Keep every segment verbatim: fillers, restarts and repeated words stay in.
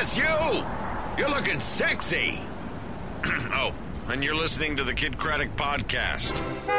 Yes, you! You're looking sexy. Oh, and you're listening to the Kid Craddock Podcast.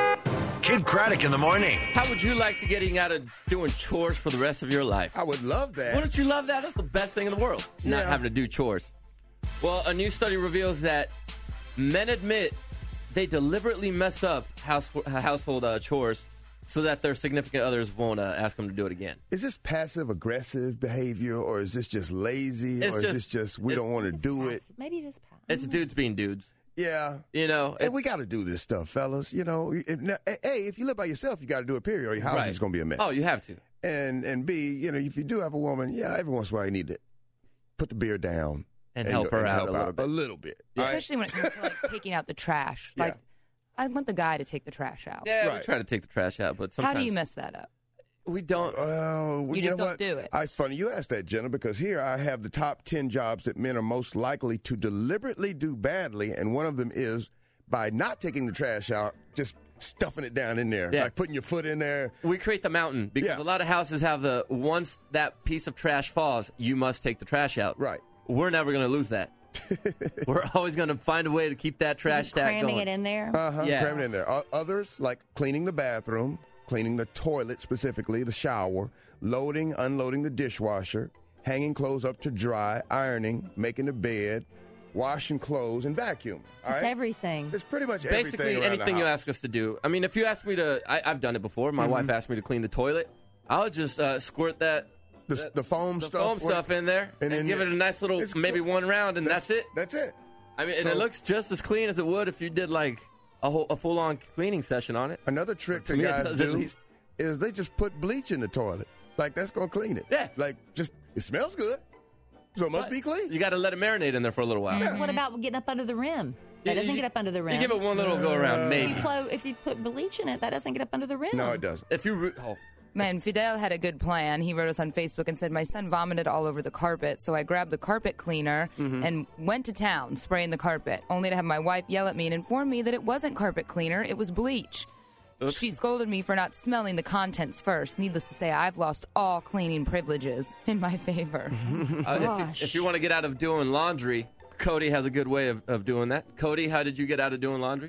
Kid Craddock in the morning. How would you like to getting out of doing chores for the rest of your life? I would love that. Wouldn't you love that? That's the best thing in the world, not Yeah. having to do chores. Well, a new study reveals that men admit they deliberately mess up house, household uh, chores so that their significant others won't uh, ask them to do it again. Is this passive-aggressive behavior, or is this just lazy, It's or just- is this just we don't want to do it? Maybe it is passive. It's dudes being dudes. Yeah. You know, And we got to do this stuff, fellas. You know, if, now, A, if you live by yourself, you got to do it, period, or your house Right. is going to be a mess. Oh, you have to. And, and B, you know, if you do have a woman, yeah, every once in a while you need to put the beer down. And help her and out help a little bit. A little bit. all right? Especially when it comes to like taking out the trash. Yeah. Like, I want the guy to take the trash out. Yeah, we Right. try to take the trash out, but sometimes How do you mess that up? we don't. Well, You you just know don't what? do it. I, it's funny you asked that, Jenna, because here I have the top ten jobs that men are most likely to deliberately do badly, and one of them is by not taking the trash out, just stuffing it down in there, Yeah. like putting your foot in there. We create the mountain because Yeah. a lot of houses have the once that piece of trash falls, you must take the trash out. Right. We're never going to lose that. We're always going to find a way to keep that trash stack Cramming going. it in there. Uh-huh. Yeah. Cramming it in there. O- Others, like cleaning the bathroom, cleaning the toilet specifically, the shower, loading, unloading the dishwasher, hanging clothes up to dry, ironing, making the bed, washing clothes, and vacuum. All It's right? everything. It's pretty much Basically, everything around anything the you house. ask us to do. I mean, if you ask me to, I, I've done it before. My wife asked me to clean the toilet. I'll just uh, squirt that The, that- the foam the stuff. foam stuff in there and, and then give it a nice little, it's maybe cool. one round, and that's, it. That's it. I mean, and So- it looks just as clean as it would if you did like a whole, a full-on cleaning session on it. Another trick To that me, it guys does at do least. is they just put bleach in the toilet. Like, that's going to clean it. Yeah. Like, just, it smells good, so it must be clean. You got to let it marinate in there for a little while. What about getting up under the rim? That You- doesn't you- get up under the rim. You give it one little go around, maybe. If you plo- if you put bleach in it, that doesn't get up under the rim. No, it doesn't. If you, re- oh, Man, Fidel had a good plan. He wrote us on Facebook and said, my son vomited all over the carpet, so I grabbed the carpet cleaner and went to town spraying the carpet, only to have my wife yell at me and inform me that it wasn't carpet cleaner, it was bleach. Oops. She scolded me for not smelling the contents first. Needless to say, I've lost all cleaning privileges in my favor. uh, if, you, if you want to get out of doing laundry, Cody has a good way of, of doing that. Cody, how did you get out of doing laundry?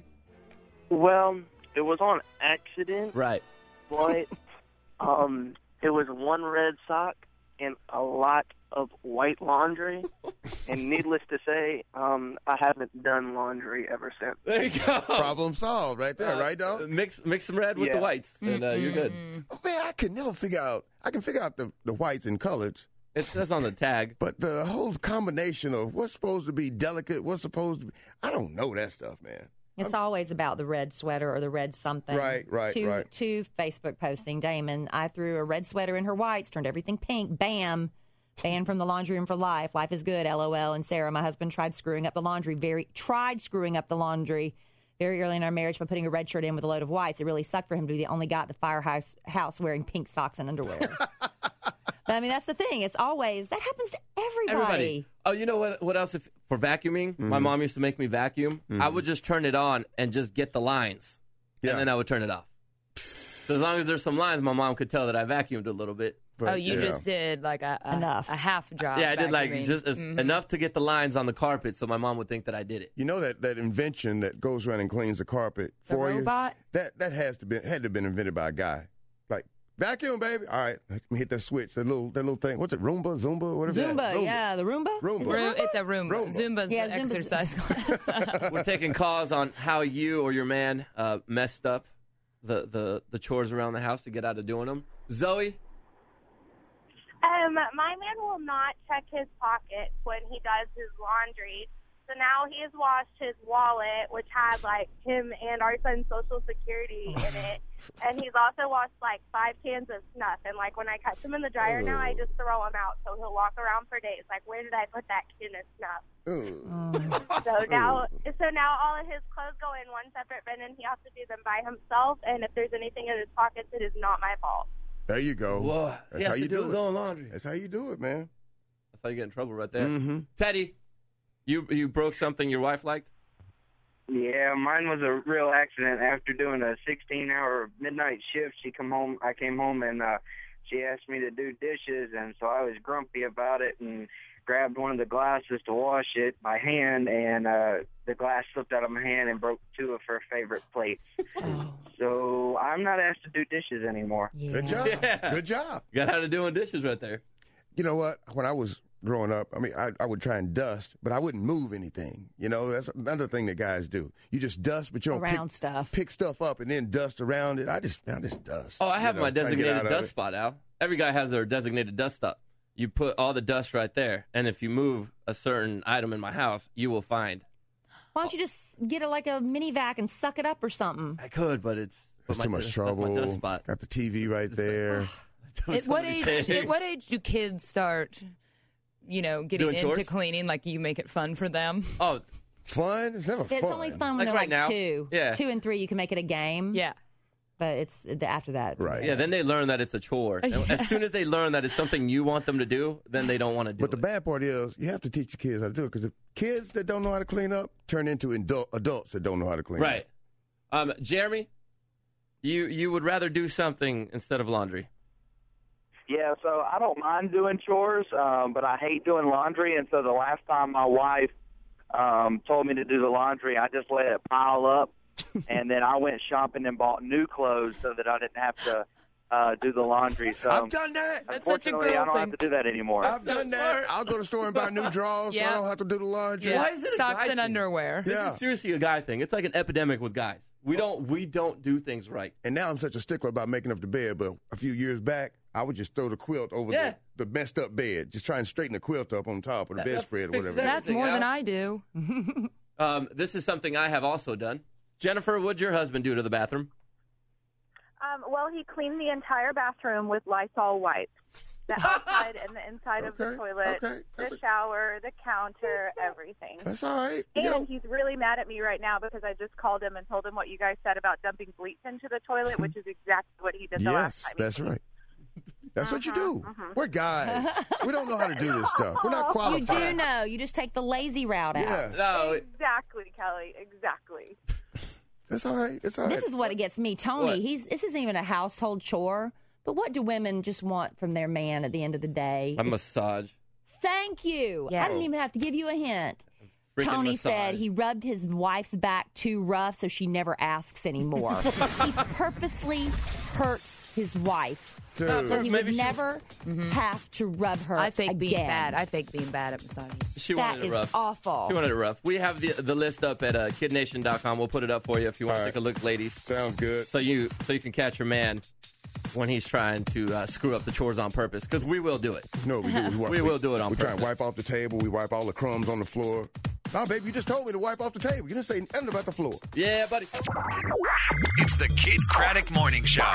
Well, it was on accident, Right. but um, it was one red sock and a lot of white laundry. And needless to say, um, I haven't done laundry ever since. There you go. Problem solved right there, Uh, right, dog? Mix mix some red with the Yeah. whites, and uh, you're good. Oh, man, I can never figure out. I can figure out the, the whites and colors, It says on the tag. but the whole combination of what's supposed to be delicate, what's supposed to be, I don't know that stuff, man. It's always about the red sweater or the red something. Right, right, two, right. Two Facebook posting, Damon, I threw a red sweater in her whites, turned everything pink. Bam. Banned from the laundry room for life. Life is good, LOL. And Sarah, my husband, tried screwing up the laundry. Very tried screwing up the laundry very early in our marriage by putting a red shirt in with a load of whites. It really sucked for him to be the only guy at the firehouse house wearing pink socks and underwear. But, I mean, that's the thing. It's always that happens to everybody. Everybody. Oh, you know what? What else? If for vacuuming, Mm-hmm. my mom used to make me vacuum. I would just turn it on and just get the lines, Yeah. and then I would turn it off. So as long as there's some lines, my mom could tell that I vacuumed a little bit. But, oh, you yeah. just did like a, a, Enough. a half job. yeah, I did like vacuuming. just as, enough to get the lines on the carpet, so my mom would think that I did it. You know that, that invention that goes around and cleans the carpet The for robot? you? That that has to be had to have been invented by a guy. Like, vacuum, baby. All right, let me hit that switch. That little that little thing. What's it? Roomba, Zumba, whatever. Zumba, yeah, the Roomba. Roomba. Is it Ru- Roomba? It's a Roomba. Roomba. Zumba's Yeah, the Zumba's- exercise class. We're taking calls on how you or your man uh, messed up the, the, the chores around the house to get out of doing them. Zoe? Um, my man will not check his pockets when he does his laundry. So now he has washed his wallet, which had like him and our son's social security in it. And he's also washed like five cans of snuff. And like when I catch him in the dryer now, I just throw him out. So he'll walk around for days. Like, where did I put that can of snuff? So now, so now all of his clothes go in one separate bin, and he has to do them by himself. And if there's anything in his pockets, it is not my fault. There you go. Whoa. That's He how has you to do do his it. own laundry. That's how you do it, man. That's how you get in trouble right there. Mm-hmm. Teddy, you you broke something your wife liked? Yeah, mine was a real accident. After doing a sixteen-hour midnight shift, she come home. I came home and uh, she asked me to do dishes, and so I was grumpy about it. And grabbed one of the glasses to wash it by hand, and uh, the glass slipped out of my hand and broke two of her favorite plates. Oh. So I'm not asked to do dishes anymore. Yeah. Good job. Yeah. Good job. You got how to doing dishes right there. You know what? When I was growing up, I mean, I, I would try and dust, but I wouldn't move anything. You know, that's another thing that guys do. You just dust, but you don't Around pick, stuff. pick stuff up and then dust around it. I just, I just dust. Oh, I have you know, my trying to get out designated of dust it. spot, Al. Every guy has their designated dust spot. You put all the dust right there, and if you move a certain item in my house, you will find. Why don't you just get a, like a mini vac and suck it up or something? I could, but it's That's but too my- much that's my trouble. dust spot. Got the T V right there. At what Somebody age? say- At what age do kids start, you know, getting Doing into chores? cleaning? Like you make it fun for them. Oh, Fun? It's never It's fun. only fun when Like they're right like now? two. Yeah. Two and three, you can make it a game. Yeah. But it's the- after that. Right. yeah. Then they learn that it's a chore. And As soon as they learn that it's something you want them to do, then they don't want to do But the it. bad part is you have to teach your kids how to do it because if kids that don't know how to clean up turn into adult, adults that don't know how to clean Right. up. Um, Jeremy, you you would rather do something instead of laundry. Yeah, so I don't mind doing chores, um, but I hate doing laundry. And so the last time my wife um, told me to do the laundry, I just let it pile up. And then I went shopping and bought new clothes so that I didn't have to uh, do the laundry. So I've done that. That's such a unfortunately, girl I don't thing. have to do that anymore. I've done that. I'll go to the store and buy new drawers so Yeah. I don't have to do the laundry. Yeah. Why is it a Socks guy and thing? underwear. This Yeah. is seriously a guy thing. It's like an epidemic with guys. We don't we don't do things right. And now I'm such a stickler about making up the bed, but a few years back, I would just throw the quilt over Yeah. the, the messed up bed. Just try and straighten the quilt up on top of the That- that bedspread or fixes whatever. that. That's more than I do. Um, this is something I have also done. Jennifer, what'd your husband do to the bathroom? Um, well, he cleaned the entire bathroom with Lysol wipes. The outside and the inside of the Okay, toilet, okay. That's the a- shower, the counter, everything. That's all right. You And know, he's really mad at me right now because I just called him and told him what you guys said about dumping bleach into the toilet, which is exactly what he did the last yes, time. he that's cleaned. right. That's what you do. mhm. We're guys. We don't know how to do this stuff. We're not You qualified. do know. You just take the lazy route out. Yeah, No, Exactly, Kelly. Exactly. that's all right. It's all right. This is what it gets me. Tony, What? he's this isn't even a household chore. But what do women just want from their man at the end of the day? a massage. Thank you. Yeah. I didn't even have to give you a hint. Freaking Tony massage. said he rubbed his wife's back too rough so she never asks anymore. He purposely hurt his wife Dude. so he Maybe would she- never have to rub her I fake again. being bad. I fake being bad at massaging. She That wanted it is rough. awful. She wanted it rough. We have the the list up at uh, kid nation dot com. We'll put it up for you if you want All to right. take a look, ladies. Sounds good. So you so you can catch your man when he's trying to uh, screw up the chores on purpose, because we will do it. No, we do. We, wipe, We will do it on We try and purpose. wipe off the table. We wipe all the crumbs on the floor. No, baby, you just told me to wipe off the table. You didn't say nothing about the floor. Yeah, buddy. It's the Kid Craddock Morning Show.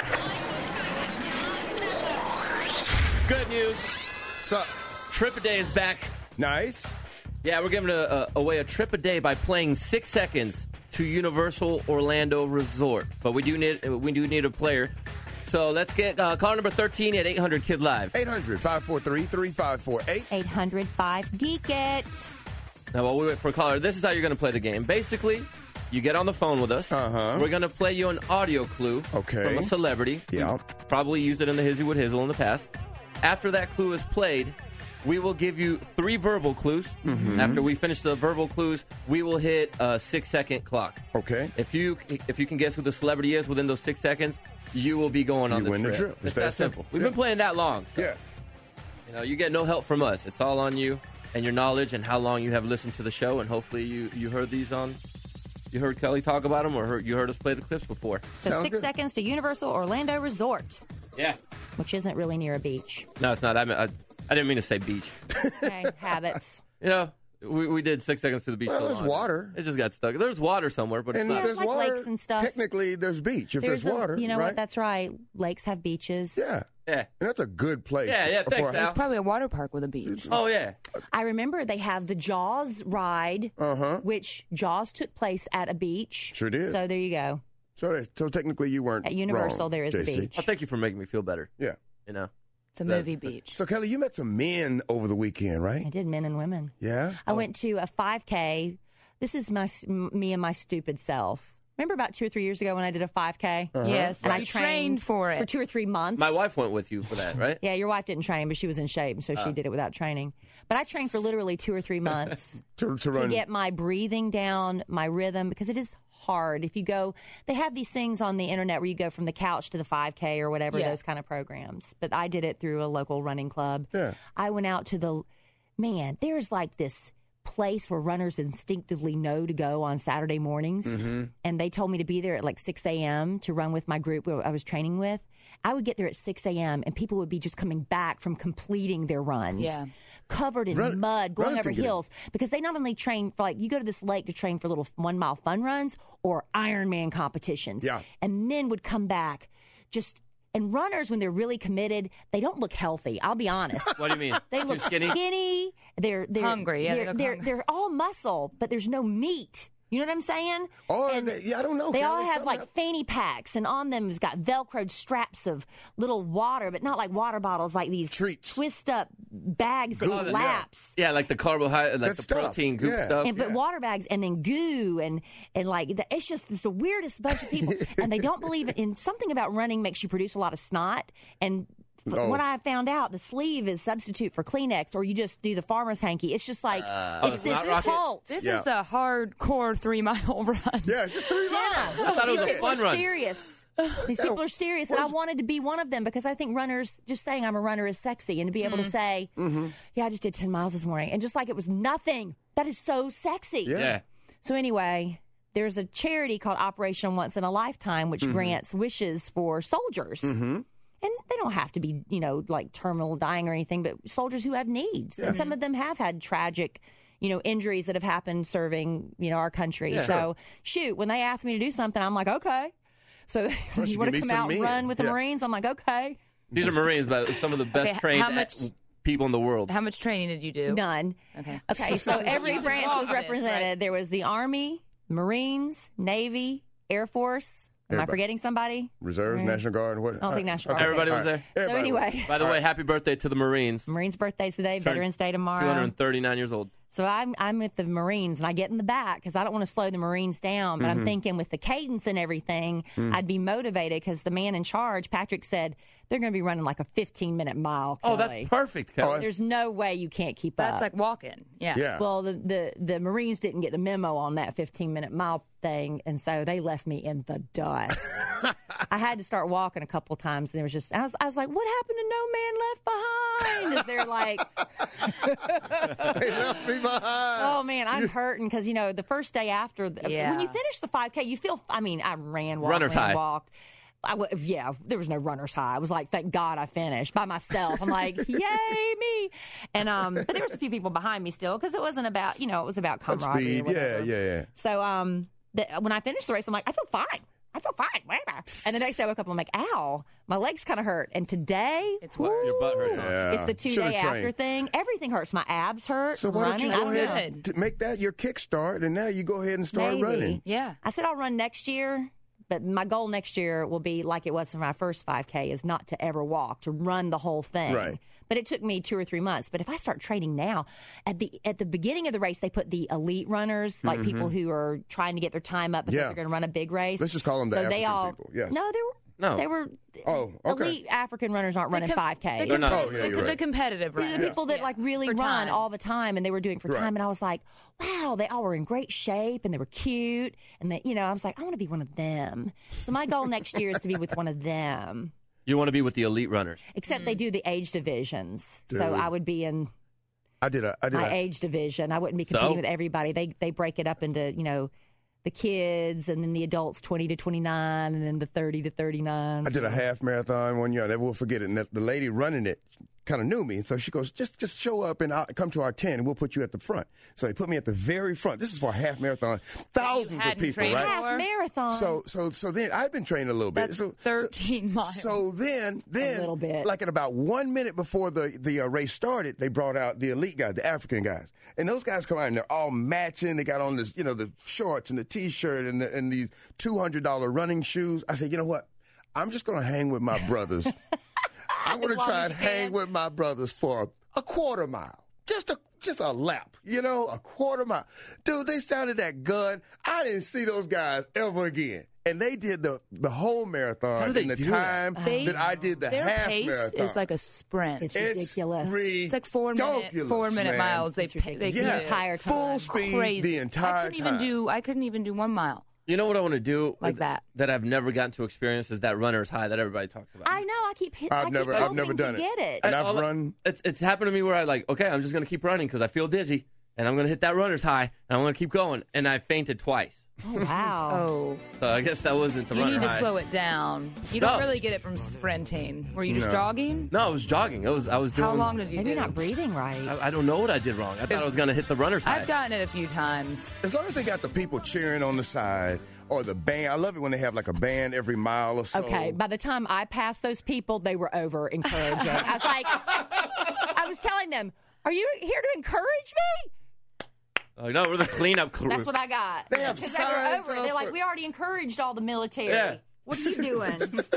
Good news. So, Trip a Day is back. nice. Yeah, we're giving a, a, away a trip a day by playing six seconds to Universal Orlando Resort. But we do need we do need a player. So let's get uh, call number thirteen at eight hundred Kid Live. eight hundred, five four three, three five four eight. eight hundred five Geek It. Now, while we wait for a caller, this is how you're going to play the game. Basically, you get on the phone with us. Uh-huh. We're going to play you an audio clue Okay. from a celebrity. Yeah. We've probably used it in the Hizzy Would Hizzle in the past. After that clue is played, we will give you three verbal clues. Mm-hmm. After we finish the verbal clues, we will hit a six-second clock. Okay. If you if you can guess who the celebrity is within those six seconds, you will be going on You the win the trip. trip. It's It's that that simple. simple. We've Yeah. been playing that long. Yeah. You know, you get no help from us. It's all on you and your knowledge and how long you have listened to the show. And hopefully you, you heard these on, you heard Kelly talk about them or heard, you heard us play the clips before. So Sounds six good. seconds to Universal Orlando Resort, Yeah. which isn't really near a beach. No, it's not. I, mean, I, I didn't mean to say beach. Okay, habits. You know, we, we did six seconds to the beach. Well, so there's long. water. It just got stuck. There's water somewhere, but it's And not. if there's like water, lakes and stuff. technically there's beach if there's, a- water. You know right? what? That's right. Lakes have beaches. Yeah. Yeah. And that's a good place. Yeah, yeah, for thanks, a- Al. It's probably a water park with a beach. Oh, yeah. I remember they have the Jaws ride, Uh-huh. which Jaws took place at a beach. Sure did. So there you go. So, so technically you weren't At Universal, wrong, there is a J C. beach. Well, thank you for making me feel better. Yeah. You know. It's a That- movie beach. So, Kelly, you met some men over the weekend, right? I did men and women. Yeah? I went to a five K. This is my me and my stupid self. Remember about two or three years ago when I did a five K? Uh-huh. Yes, And I you trained trained for it. For two or three months. My wife went with you for that, right? Yeah, your wife didn't train, but she was in shape, so she Uh. did it without training. But I trained for literally two or three months to, to to run. get my breathing down, my rhythm, because it is hard. If you go, they have these things on the internet where you go from the couch to the five K or whatever, Yeah. those kind of programs. But I did it through a local running club. Yeah. I went out to the, man, there's like this place where runners instinctively know to go on Saturday mornings. Mm-hmm. And they told me to be there at like six a.m. to run with my group who I was training with. I would get there at six a.m. and people would be just coming back from completing their runs. Yeah. Covered in Run- mud, going runners over can get it. hills. Because they not only train for like, you go to this lake to train for little one mile fun runs or Ironman competitions. Yeah. And men would come back just, and runners, when they're really committed, they don't look healthy. I'll be honest. What do you mean? They Too look skinny? They're they're Hungry, yeah, they They're look they're, hungry. they're all muscle, but there's no meat. You know what I'm saying? Or And they, yeah, I don't know. They all Kelly, have something like hap- fanny packs, and on them has got Velcroed straps of little water, but not like water bottles, like these Treats. twist up bags that Goo, collapse. yeah. Yeah, like the carbohydrate, like That the stuff, protein goop yeah. stuff. And but Yeah. water bags and then goo and and like the, it's just it's the weirdest bunch of people, and they don't believe it. In something about running makes you produce a lot of snot. And f- Oh. what I found out, the sleeve is substitute for Kleenex, or you just do the farmer's hanky. It's just like Oh, it's it's this not rocket? cult. This Yeah. is a hardcore three mile run. Yeah, it's just three miles. I thought it was a These people fun are run. serious. These people are serious, and I wanted to be one of them because I think runners, just saying I'm a runner is sexy, and to be able to say, Mm-hmm. yeah, I just did ten miles this morning, and just like it was nothing, that is so sexy. Yeah. Yeah. So anyway, there's a charity called Operation Once in a Lifetime, which Mm-hmm. grants wishes for soldiers. Mm-hmm. And they don't have to be, you know, like terminal dying or anything, but soldiers who have needs. And some of them have had tragic, you know, injuries that have happened serving, you know, our country. Yeah. So, shoot, when they ask me to do something, I'm like, okay. So, Well, you you want give to me come some out and men. run with the Yeah. Marines? I'm like, okay. These are Marines, but some of the best Okay, trained how much- people in the world. How much training did you do? None. Okay. Okay, so every You branch did all was of this, represented. right? There was the Army, Marines, Navy, Air Force. Am I Everybody. forgetting somebody? Reserves, National Guard, what? I don't think National Guard. Everybody was All there. right. So Everybody was. anyway, By the way, happy birthday to the Marines. Marines' birthdays today, Veterans Day two tomorrow. hundred thirty-nine years old. So I'm I'm with the Marines, and I get in the back because I don't want to slow the Marines down. But Mm-hmm. I'm thinking with the cadence and everything, Mm. I'd be motivated because the man in charge, Patrick, said they're going to be running like a fifteen minute mile. Oh, Kelly. that's perfect, Kelly. Oh, There's no way you can't keep up. That's like walking. Yeah. Yeah. Well, the, the, the Marines didn't get the memo on that fifteen minute mile thing, and so they left me in the dust. I had to start walking a couple times, and there was just, I was, I was like, what happened to No Man Left Behind? Is there like, They left me behind. oh man, I'm hurting because, you know, the first day after, the, Yeah. when you finish the five K, you feel, I mean, I ran, walked, Runner's ran, high. walked. I w- yeah, there was no runner's high. I was like, thank God I finished by myself. I'm like, yay, me. And um, but there was a few people behind me still because it wasn't about, you know, it was about camaraderie. Speed. or whatever. Yeah, yeah, yeah. So um, the, when I finished the race, I'm like, I feel fine. I feel fine. Whatever. And the next day I woke up, I'm like, ow, my legs kind of hurt. And today, It's worse. Your butt hurts. huh? Yeah. it's the two Should've day after trained. thing. Everything hurts. My abs hurt. So why don't running. you go I don't ahead know. good. to make that your kickstart, and now you go ahead and start Maybe. running? Yeah. I said I'll run next year, but my goal next year will be like it was for my first five K, is not to ever walk, to run the whole thing. Right. But it took me two or three months. But if I start training now, at the at the beginning of the race, they put the elite runners, like people who are trying to get their time up because Yeah. they're going to run a big race. Let's just call them the so they African all, people. Yeah. No, they were. No. They were. Oh, okay. Elite African runners aren't running com- five Ks. The, They're not. com- Oh, yeah, the, you're the right. competitive These are runners. the people that Yeah. like really For run time. all the time, and they were doing it for Right. time. And I was like, wow, they all were in great shape, and they were cute, and they, you know, I was like, I want to be one of them. So my goal next year is to be with one of them. You want to be with the elite runners. Except they do the age divisions, so Dude. I would be in I did a. I did my a. age division. I wouldn't be competing So? with everybody. They they break it up into, you know, the kids, and then the adults twenty to twenty-nine, and then the thirty to thirty-nine. I did a half marathon one year. I never will forget it. And the, the lady running it kind of knew me, so she goes, "Just, just show up and I'll come to our tent, and we'll put you at the front." So they put me at the very front. This is for a half marathon, thousands of hadn't people, trained right? half marathon. So, so, so then I'd been training a little bit. That's so, thirteen so, miles. So then, then, little bit. like at about one minute before the the uh, race started, they brought out the elite guys, the African guys, and those guys come out and they're all matching. They got on this, you know, the shorts and the t-shirt and the, and these two hundred dollar running shoes. I said, you know what? I'm just gonna hang with my brothers. I'm gonna As long try as and you hang can. with my brothers for a, a quarter mile, just a just a lap, you know, a quarter mile. Dude, they sounded that gun. I didn't see those guys ever again. And they did the, the whole marathon How do they in the do time that? They- that I did the Their half pace marathon. is like a sprint. It's It's, ridiculous. It's like four minute four minute man. miles. They It's pay, they ridiculous. can Yeah, do. entire time. full speed Crazy. the entire I couldn't even time. do. I couldn't even do one mile. You know what I want to do Like with- that. that I've never gotten to experience is that runner's high that everybody talks about. I know. I keep hitting. I've I keep never- I've hoping never to done it. Get it. And I've all I- run- It's it's happened to me where I like, okay, I'm just gonna keep running because I feel dizzy, and I'm gonna hit that runner's high, and I'm gonna keep going, and I fainted twice. Oh, wow. Oh, So I guess that wasn't the you runner need to high. slow it down. You No. don't really get it from sprinting. Were you just No. jogging? No, I was jogging. I was I was doing. How long did you Maybe do? you're not breathing right. I, I don't know what I did wrong. I thought I was gonna hit the runner's high. I've gotten it a few times. As long as they got the people cheering on the side or the band. I love it when they have like a band every mile or so. Okay, by the time I passed those people, they were over encouraging. I was like, I was telling them, "Are you here to encourage me?" Oh, no, we're the cleanup crew. That's what I got. They have Because they were signs over it. up They're like, for- "We already encouraged all the military. Yeah. What are you doing?"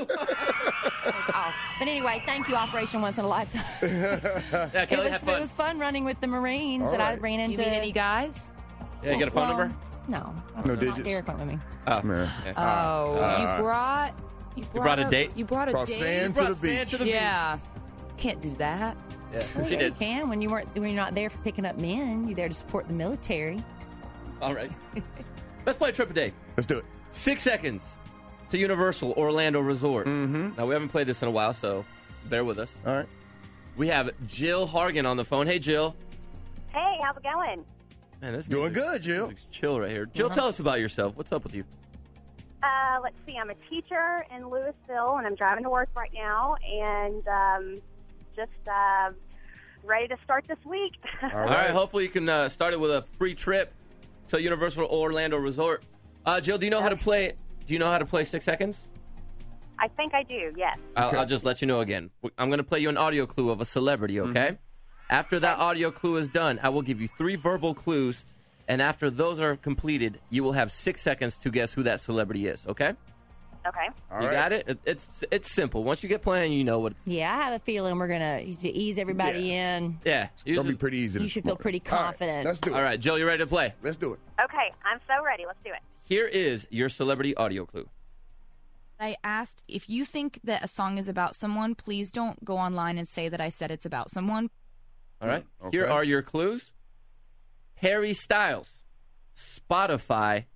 Oh. But anyway, thank you, Operation Once in a Lifetime. yeah, It Kelly was, had it fun. was fun running with the Marines All that I right. ran into. You meet any guys? yeah, you got a phone Well, number? No. I No don't know. digits? Eric went with me. Oh, Man. okay. Oh, you brought. You brought, brought a date? You brought a Brought date. sand to the Brought sand beach. to the Yeah, can't do that. Yeah, Well, she yeah, did. You can when you weren't when you're not there for picking up men. You're there to support the military. All right. Let's play Trip a Day. Let's do it. Six seconds to Universal Orlando Resort. Mm-hmm. Now, we haven't played this in a while, so bear with us. All right. We have Jill Hargan on the phone. Hey, Jill. Hey, how's it going? Man, this Doing music- good, Jill. music's chill right here. Jill, tell us about yourself. What's up with you? Uh, let's see. I'm a teacher in Louisville, and I'm driving to work right now, and um, just uh, ready to start this week. All All right. Hopefully, you can uh, start it with a free trip to Universal Orlando Resort. Uh, Jill, do you know how to play? Do you know how to play Six Seconds? I think I do. Yes. I'll, Okay. I'll just let you know again. I'm going to play you an audio clue of a celebrity, okay? After that audio clue is done, I will give you three verbal clues, and after those are completed, you will have six seconds to guess who that celebrity is, okay? Okay. All you right. got it? it? It's it's simple. Once you get playing, you know what it's... Yeah, I have a feeling we're gonna to ease everybody in. Yeah. It's going to be pretty easy. You this should feel morning. pretty All right, confident. let's do it. All right, Jill, you ready to play? Let's do it. Okay. I'm so ready. Let's do it. Here is your celebrity audio clue. I asked if you think that a song is about someone, please don't go online and say that I said it's about someone. All right? Okay. Here are your clues. Harry Styles, Spotify,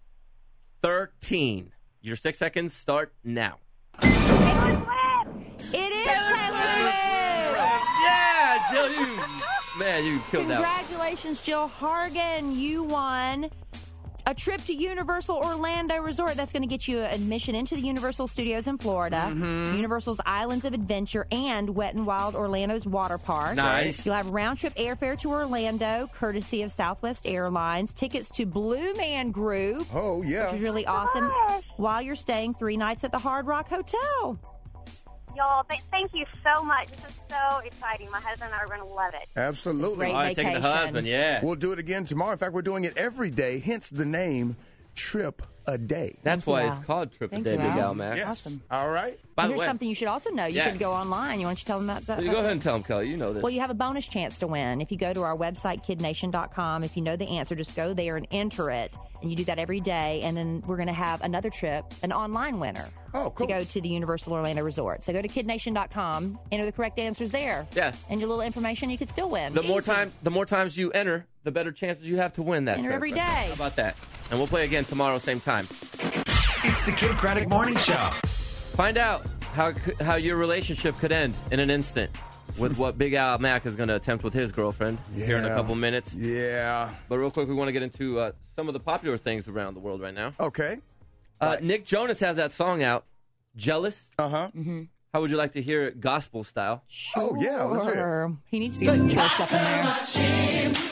thirteen. Your six seconds start now. Taylor Swift! It is Taylor Swift. Yeah, Jill, you... Man, you killed that one. Congratulations, Jill Hargan. You won a trip to Universal Orlando Resort. That's going to get you admission into the Universal Studios in Florida, Mm-hmm. Universal's Islands of Adventure, and Wet n Wild Orlando's water park. Nice. You'll have round-trip airfare to Orlando, courtesy of Southwest Airlines, tickets to Blue Man Group, Oh, yeah. which is really awesome, Gosh. while you're staying three nights at the Hard Rock Hotel. Y'all, th- thank you so much. This is so exciting. My husband and I are going to love it. Absolutely. Great All right, taking the vacation. husband, yeah. We'll do it again tomorrow. In fact, we're doing it every day, hence the name Trip a Day. That's why you, it's Al. called Trip a Thank Day, you, Big Al. Al, man. Yes. Awesome. All right. By And the here's way, something you should also know. You Yeah. can go online. You want to tell them that? that you go ahead and tell him, Kelly. You know this. Well, you have a bonus chance to win. If you go to our website, kid nation dot com, if you know the answer, just go there and enter it. And you do that every day. And then we're going to have another trip, an online winner, Oh, cool. to go to the Universal Orlando Resort. So go to kid nation dot com, enter the correct answers there. Yeah. And your little information, you could still win. The more Easy. times, the more times you enter, the better chances you have to win that. Enter trip. every day. How about that? And we'll play again tomorrow, same time. It's the Kid Craddock Morning Show. Find out how how your relationship could end in an instant with what Big Al Mack is going to attempt with his girlfriend here in a Yeah. couple minutes. Yeah. But real quick, we want to get into uh, some of the popular things around the world right now. Okay. Uh, Nick Jonas has that song out, "Jealous." Uh-huh. How would you like to hear it gospel style? Oh, yeah. Let's hear it. Sure. He needs to get some church up in there.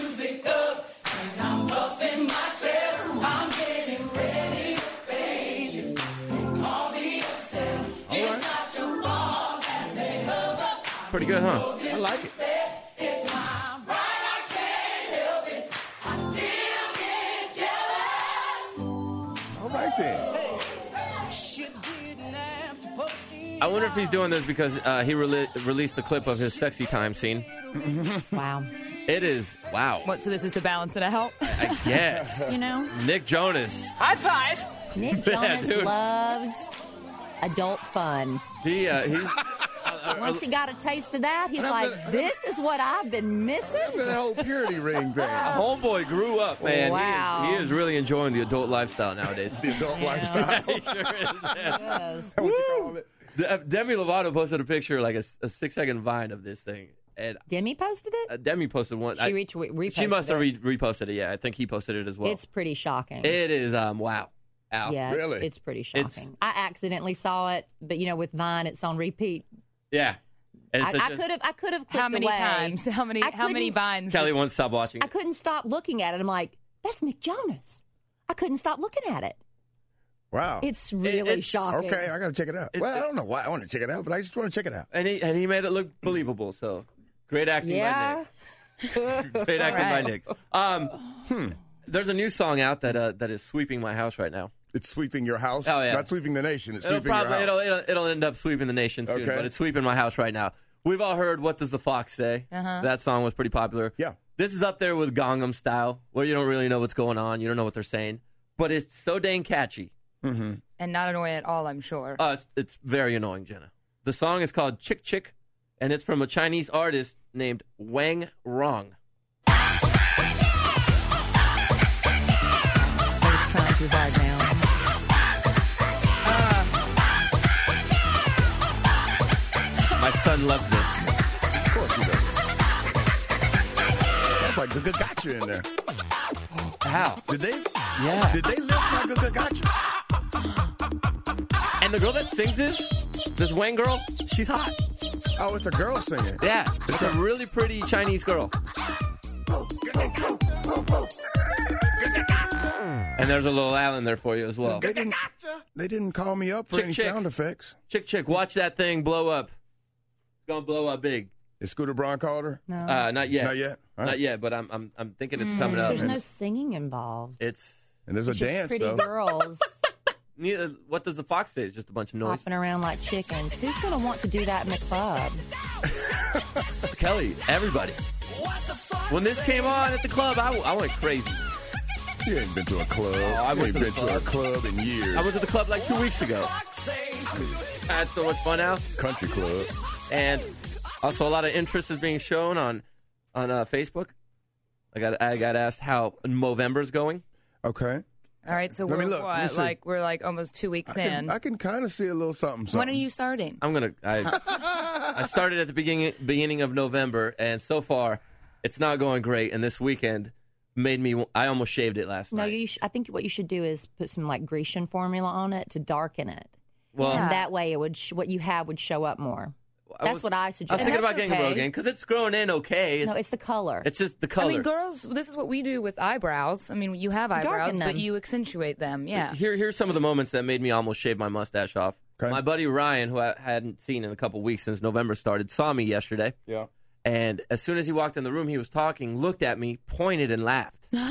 Pretty good, huh? I like it. All right, then. I wonder if he's doing this because uh, he rele- released the clip of his sexy time scene. Wow. It is, wow. What, so this is to balance it out? I guess. You know? Nick Jonas. High five! Nick Yeah, Jonas dude. loves adult fun. He, uh, he's... Once he got a taste of that, he's like, this is what I've been missing. That whole purity ring thing. Homeboy grew up, man. Wow. He is, he is really enjoying the adult lifestyle nowadays. The adult lifestyle. He sure is, man. Yes. What you call it? De- uh, Demi Lovato posted a picture, like a, a six-second Vine of this thing. And Demi posted it? uh, Demi posted one. She I- re- reposted She must have it. re- reposted it, yeah. I think he posted it as well. It's pretty shocking. It is, um, wow. Ow. yeah, it's- Really? it's, pretty It's- shocking. I accidentally saw it, but you know, with Vine, it's on repeat. Yeah. And I it's a- I just- could have, I could have. How many away. times? How many? I How many couldn't- vines? Kelly won't stop watching I it. couldn't stop looking at it. I'm like, that's Nick Jonas. I couldn't stop looking at it. Wow. It's really it's- shocking. Okay, I got to check it out. It- well, I don't know why I want to check it out, but I just want to check it out. And he, and he made it look believable, so great acting Yeah. by Nick. Great acting by Right. Nick. Um, Hmm. There's a new song out that uh, that is sweeping my house right now. It's sweeping your house. Oh, yeah. Not sweeping the nation. It's It'll sweeping probably your house. it'll, it'll it'll end up sweeping the nation soon, Okay. but it's sweeping my house right now. We've all heard "What Does the Fox Say?" Uh-huh. That song was pretty popular. Yeah. This is up there with Gangnam Style, where you don't really know what's going on, you don't know what they're saying, but it's so dang catchy. Mm-hmm. And not annoying at all, I'm sure. Oh, it's it's very annoying, Jenna. The song is called "Chick Chick," and it's from a Chinese artist named Wang Rong. I'm just trying too hard now. My son loves this. Of course he does. Sounds like Gaga Gotcha in there. How? Did they? Yeah. Did they lift my Gaga Gotcha? And the girl that sings this, this Wang girl, she's hot. Oh, it's a girl singing. Yeah, it's a really pretty Chinese girl. And there's a little Al in there for you as well. They didn't, they didn't call me up for Chick, any chick. sound effects. Chick Chick, watch that thing blow up. It's gonna blow up big. Is Scooter Braun called her? No. Uh, not yet. Not yet? All right. Not yet, but I'm I'm I'm thinking it's coming up. There's no singing involved. It's And there's a It's just dance, pretty though. girls neither, what does the fox say? It's just a bunch of noise. hopping around like chickens. Who's going to want to do that in the club? Kelly, everybody. When this came on at the club, I, I went crazy. You ain't been to a club. I you went ain't to been the to a club in years. I went to the club like two weeks ago. I had so much fun out. Country club. And also a lot of interest is being shown on on uh, Facebook. I got I got asked how Movember's going. Okay. All right, so Let we're me look. Let me what? see. Like we're like almost two weeks I in. can, I can kind of see a little something, something. When are you starting? I'm gonna. I I started at the beginning beginning of November, and so far, it's not going great. And this weekend made me. I almost shaved it last No, night. you sh- I think what you should do is put some like Grecian formula on it to darken it. well, Yeah. And that way it would sh- what you have would show up more. I That's was, what I I suggest. was thinking And about that's getting okay. Rogaine because it's growing in okay. It's, no, it's the color. it's just the color. I mean, girls, this is what we do with eyebrows. I mean, you have eyebrows, Darken but them. you accentuate them. Yeah. Here, here's some of the moments that made me almost shave my mustache off. Okay. My buddy Ryan, who I hadn't seen in a couple weeks since November started, saw me yesterday. Yeah. And as soon as he walked in the room, he was talking, looked at me, pointed, and laughed.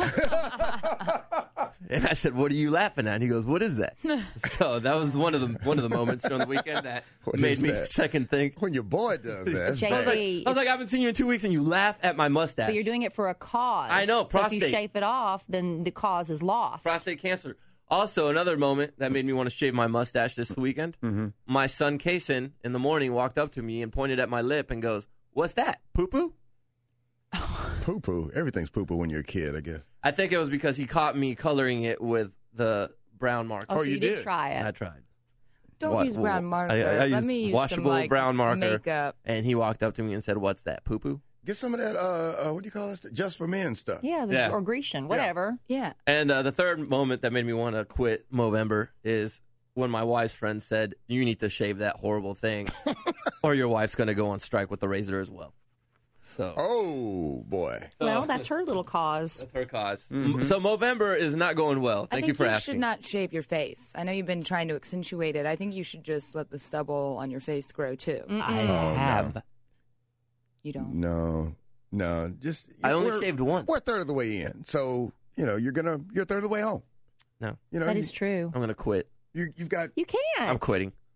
And I said, "What are you laughing at?" And he goes, "What is that?" So that was one of the one of the moments during the weekend that What made is me that? second think. When your boy does that. that's J bad. C, I was like, "I haven't seen you in two weeks, and you laugh at my mustache." but you're doing it for a cause. I know, So if prostate. you shave it off, then the cause is lost. prostate cancer. Also, another moment that made me want to shave my mustache this weekend. Mm-hmm. My son Kason in the morning walked up to me and pointed at my lip and goes, "What's that? Poo poo?" Poo poo. Everything's poo poo when you're a kid, I guess. I think it was because he caught me coloring it with the brown marker. Oh, Oh, so you you did did? try I it. tried. Don't What- use brown marker. I, I Let used me use washable some, like, brown marker, makeup. and he walked up to me and said, "What's that? Poo poo?" Get some of that, uh, uh, what do you call this? Just for men stuff. Yeah, the, Yeah. or Grecian, whatever. Yeah. And uh, the third moment that made me want to quit Movember is when my wife's friend said, "You need to shave that horrible thing, or your wife's going to go on strike with the razor as well." So, Oh, boy. so Well, that's her little cause. that's her cause. Mm-hmm. So Movember is not going well. I Thank think you for you asking. should not shave your face. I know you've been trying to accentuate it. I think you should just let the stubble on your face grow too. I Oh, have. You don't. No, no. Just I only we're- shaved once. We're a third of the way in. So, you know, you're going to, you're a third of the way home. No, You know, That you, is true. I'm going to quit. You, you've got, You can't. I'm quitting.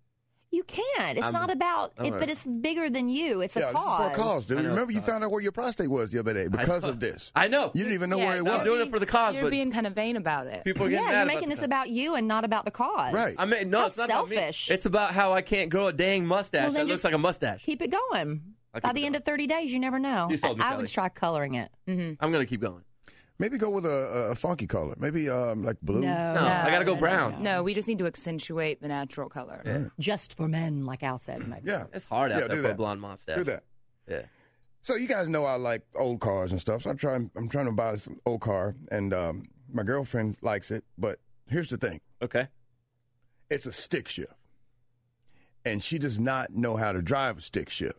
You can't. It's I'm- not about I'm it, a- but it's bigger than you. It's a Yeah, this is cause. for a cause, dude. I know Remember, it's you a found out where your prostate was the other day because know. of this. I know. You didn't even know Yeah, where it you're was. I'm doing it for the cause, You're but being kind of vain about it. people are getting Yeah, mad you're about making the this cause. about you and not about the cause. Right. I mean, no, How it's not about selfish. me. It's about how I can't grow a dang mustache Well, that then looks just like a mustache. Keep it going. I'll By keep the it end going. of thirty days, you never know. You sold me, I, I Kelly. would try coloring it. I'm going to keep going. Maybe go with a, a funky color. Maybe um, like blue. No, No, I gotta go no, brown. no, no. No, we just need to accentuate the natural color. Just for men, like Al said. Maybe. Yeah. It's hard out Yeah, there do for a that. blonde mustache. Do that. Yeah. So you guys know I like old cars and stuff. So I'm trying. I'm trying to buy this old car, and um, my girlfriend likes it. But here's the thing: Okay. it's a stick shift, and she does not know how to drive a stick shift.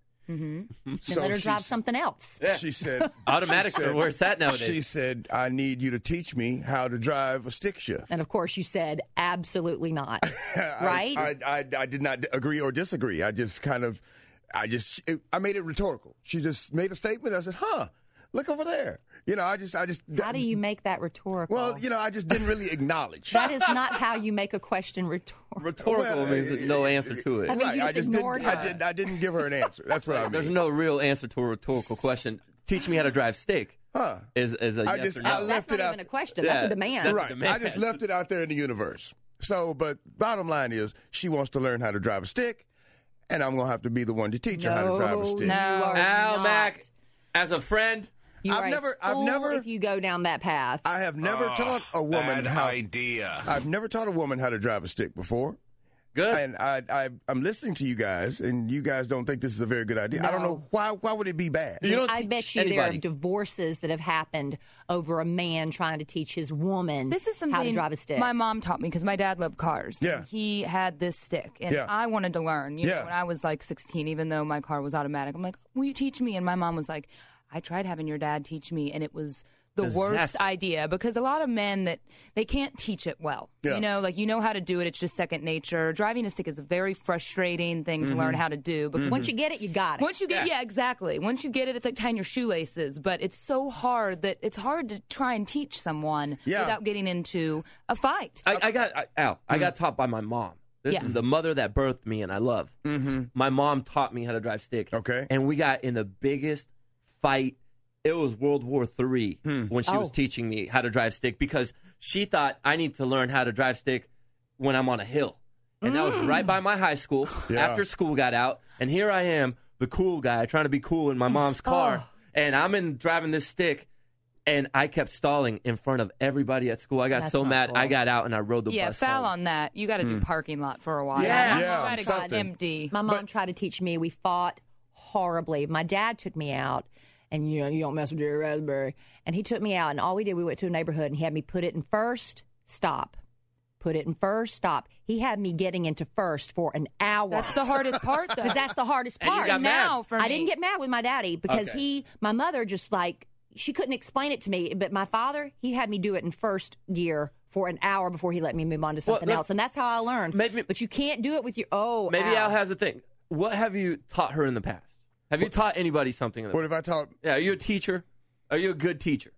Mm-hmm. So let her she drive s- something else. Yeah. She said, Automatics she are said- where it's at nowadays. She said, "I need you to teach me how to drive a stick shift." And of course, you said absolutely not. Right? I, I, I, I did not agree or disagree. I just kind of, I just, it, I made it rhetorical. She just made a statement. I said, "Huh, look over there." You know, I just, I just. How do you make that rhetorical? Well, you know, I just didn't really acknowledge. that is not how you make a question rhetorical. Rhetorical Well, means there's no answer to it. I mean, right, you I just just ignored didn't. her. I did. I didn't give her an answer. That's what I mean. There's no real answer to a rhetorical question. Teach me how to drive stick. Huh. Is is a I yes just- or no. I That's left not it out. even a question. Yeah. That's a demand. That's a Right. demand. I just left it out there in the universe. So, but bottom line is, she wants to learn how to drive a stick, and I'm gonna have to be the one to teach her how to drive a stick. No, you are Al not. Mack, as a friend, You I've are a never- I've fool never- If you go down that path, I have never taught a woman Bad how. idea. I've never taught a woman how to drive a stick before. good. And I, I, I'm listening to you guys, and you guys don't think this is a very good idea. I don't No. know why. Why would it be bad? You don't I teach bet you there are anybody. divorces that have happened over a man trying to teach his woman This is something how to drive a stick. my mom taught me because my dad loved cars. Yeah. And he had this stick, and Yeah. I wanted to learn. You Yeah. know, when I was like sixteen, even though my car was automatic, I'm like, "Will you teach me?" And my mom was like, "I tried having your dad teach me, and it was the worst Disaster. idea because a lot of men that they can't teach it well. Yeah. You know, like you know how to do it; it's just second nature. Driving a stick is a very frustrating thing to learn how to do because Once you get it, you got it. once you get, yeah. exactly. Once you get it, it's like tying your shoelaces. But it's so hard that it's hard to try and teach someone Yeah. without getting into a fight. I, I got I, Al. I got taught by my mom. This Yeah. is the mother that birthed me, and I love. Mm-hmm. My mom taught me how to drive stick. Okay. And we got in the biggest fight. It was World War Three when she was Oh. teaching me how to drive stick because she thought I need to learn how to drive stick when I'm on a hill. And that was right by my high school. Yeah. After school got out, and here I am, the cool guy, trying to be cool in my mom's car, and I'm in driving this stick. And I kept stalling in front of everybody at school. I got That's so not cool. I got out and I rode the Yeah, bus foul home. on that. You got to do parking lot for a while. Yeah. You Yeah, gotta go something. empty. My mom tried to teach me. We fought horribly. My dad took me out, and you know you don't mess with Jerry Raspberry. And he took me out, and all we did, we went to a neighborhood, and he had me put it in first, stop, put it in first, stop. He had me getting into first for an hour. That's the hardest part, though. because that's the hardest And you part. got now mad. for I me. didn't get mad with my daddy because Okay. he, my mother, just like she couldn't explain it to me. But my father, he had me do it in first gear for an hour before he let me move on to something let- else, and that's how I learned. Maybe- but you can't do it with your oh. Maybe Al. Al has a thing. What have you taught her in the past? Have you taught anybody something? In the What if I taught? Yeah, are you a teacher? Are you a good teacher?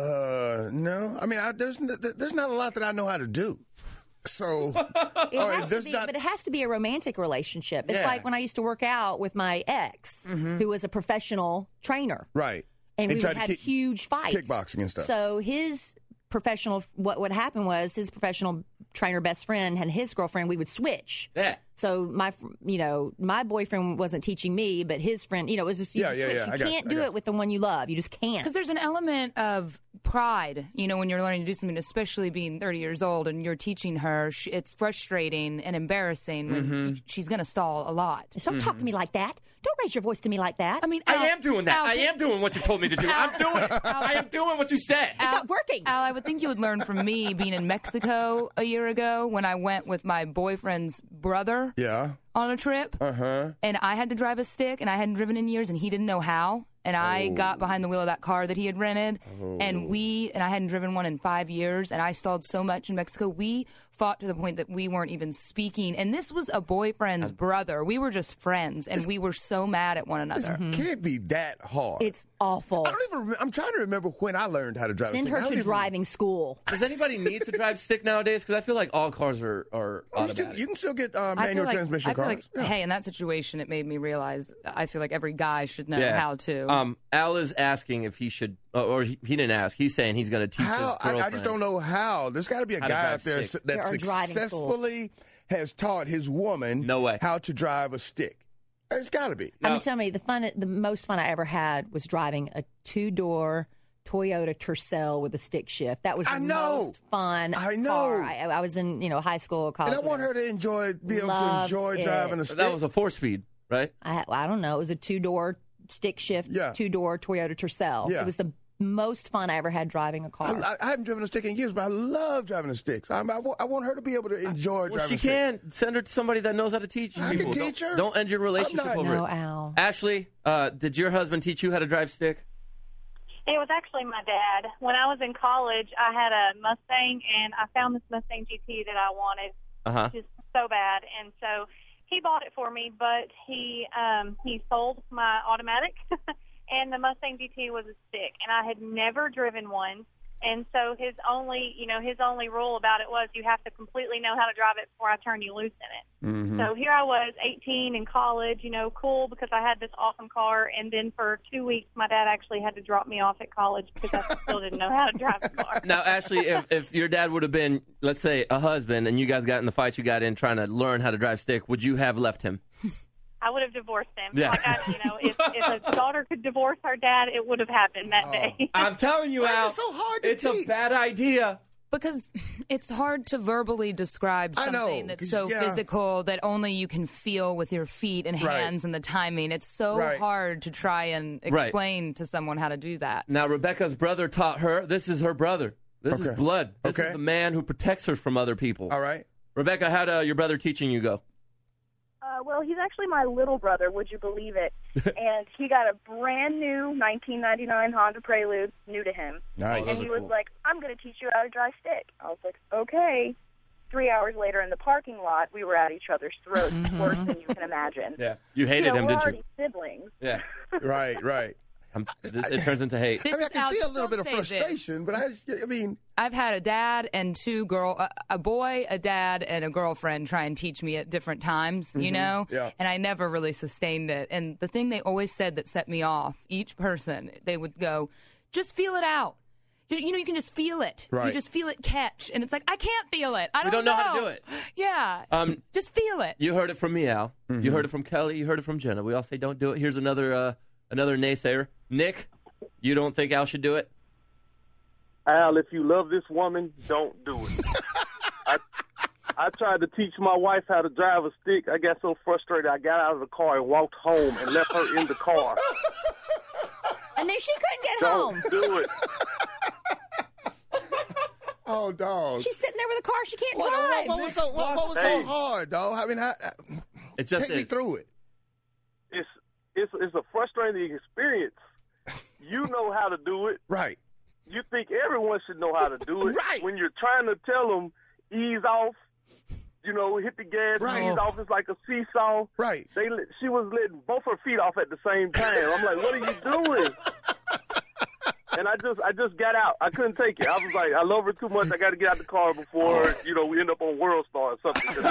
Uh, no. I mean, I, there's n- there's not a lot that I know how to do. So, It oh, has to there's be, not. but it has to be a romantic relationship. It's Yeah. like when I used to work out with my ex, who was a professional trainer, Right. and, we tried would to have kick- huge fights, kickboxing and stuff. So his professional, what what happened was his professional trainer best friend and his girlfriend, we would switch. Yeah. So my, fr- you know, my boyfriend wasn't teaching me, but his friend, you know, it was just you Yeah, just yeah, switch. yeah. You I got- can't I do got- it with the one you love. You just can't. Because there's an element of pride, you know, when you're learning to do something, especially being thirty years old and you're teaching her. sh- It's frustrating and embarrassing when Mm-hmm. you- she's going to stall a lot. Don't talk to me like that. Don't raise your voice to me like that. I mean, I Al- am doing that. Al, I am doing what you told me to do. I'm doing it. I am doing what you said. it's not working. Al, I would think you would learn from me being in Mexico a year ago when I went with my boyfriend's brother. Yeah. on a trip, Uh-huh. and I had to drive a stick, and I hadn't driven in years, and he didn't know how. And I Oh. got behind the wheel of that car that he had rented, and we and I hadn't driven one in five years, and I stalled so much in Mexico. We fought to the point that we weren't even speaking, and this was a boyfriend's brother. We were just friends, and we were so mad at one This another. can't be that hard. It's awful. I don't even. Remember, I'm trying to remember when I learned how to drive. Send a stick. her I don't to even- driving school. Does anybody need to drive stick nowadays? Because I feel like all cars are, are Oh, you, still, automatic. you can still get uh, I feel manual like, transmission I feel cars. like Yeah. hey, in that situation, it made me realize I feel like every guy should know Yeah. how to. Um, Al is asking if he should, uh, or he, he didn't ask. He's saying he's going to teach How? his I, girlfriend. I just don't know how. There's got to be a How to guy drive out there stick. that There are driving successfully has taught his woman No way. how to drive a stick. There's got to be. I No. mean, tell me, the fun, the most fun I ever had was driving a two-door Toyota Tercel with a stick shift. That was the I know. most fun. I know. car. I, I was in, you know, high school, or college. And I want her to enjoy, be able to Loved enjoy it. driving a stick. That was a four speed, right? I, had, I don't know. It was a two-door stick shift, Yeah. two-door Toyota Tercel. Yeah. It was the most fun I ever had driving a car. I, I haven't driven a stick in years, but I love driving a stick. I, I, want, I want her to be able to enjoy Well, driving she a stick. can. Send her to somebody that knows how to teach I can people. teach don't, her. Don't end your relationship not- over no, it. Al. Ashley, uh, did your husband teach you how to drive stick? It was actually my dad. When I was in college, I had a Mustang, and I found this Mustang G T that I wanted Uh huh. just so bad, and so he bought it for me. But he um, he sold my automatic, and the Mustang G T was a stick, and I had never driven one. And so his only, you know, his only rule about it was you have to completely know how to drive it before I turn you loose in it. Mm-hmm. So here I was, eighteen, in college, you know, cool because I had this awesome car. And then for two weeks, my dad actually had to drop me off at college because I still didn't know how to drive the car. Now, Ashley, if, if your dad would have been, let's say, a husband, and you guys got in the fight you got in trying to learn how to drive stick, would you have left him? I would have divorced him. Yeah. Like I, you know, if, if a daughter could divorce her dad, it would have happened that day. I'm telling you, Why is Al, it so hard to it's a teach? bad idea. Because it's hard to verbally describe I know, something that's 'cause, so yeah. physical that only you can feel with your feet and Right. hands and the timing. It's so Right. hard to try and Right. explain to someone how to do that. Now, Rebecca's brother taught her. This is her brother. This Okay. is blood. This Okay. is the man who protects her from other people. All right. Rebecca, how'd uh, your brother teaching you go? Uh, well, he's actually my little brother, would you believe it? And he got a brand new nineteen ninety-nine Honda Prelude, new to him. Nice. And those he are was cool. like, I'm going to teach you how to drive stick. I was like, okay. Three hours later in the parking lot, we were at each other's throats, worse than you can imagine. Yeah. You You hated know, him, we're didn't already you? siblings. Yeah. Right, right. I'm, this, it turns into hate. This I mean, I is- can Al, see a just little don't bit of say this. frustration, but I, just, I mean, I've had a dad and two girl, a, a boy, a dad, and a girlfriend try and teach me at different times, you know? Yeah. And I never really sustained it. And the thing they always said that set me off, each person, they would go, just feel it out. You you know, you can just feel it. You Right. just feel it catch. And it's like, I can't feel it. I We don't, don't know how to do it. Yeah. Um, just feel it. You heard it from me, Al. Mm-hmm. You heard it from Kelly. You heard it from Jenna. We all say don't do it. Here's another uh, another naysayer. Nick, you don't think Al should do it? Al, if you love this woman, don't do it. I, I tried to teach my wife how to drive a stick. I got so frustrated, I got out of the car and walked home and left her in the car. And then she couldn't get Don't home. do it. oh, dog. She's sitting there with a car she can't What, drive. what, what was so, what, what was Hey. so hard, dog? I mean, how, It just take me is. through it. It's it's it's a frustrating experience. You know how to do it. Right. You think everyone should know how to do it. Right. When you're trying to tell them, ease off, you know, hit the gas, Right. ease off. It's like a seesaw. Right. They let- she was letting both her feet off at the same time. I'm like, what are you doing? And I just I just got out. I couldn't take it. I was like, I love her too much. I got to get out the car before, you know, we end up on World Star or something. 'Cause it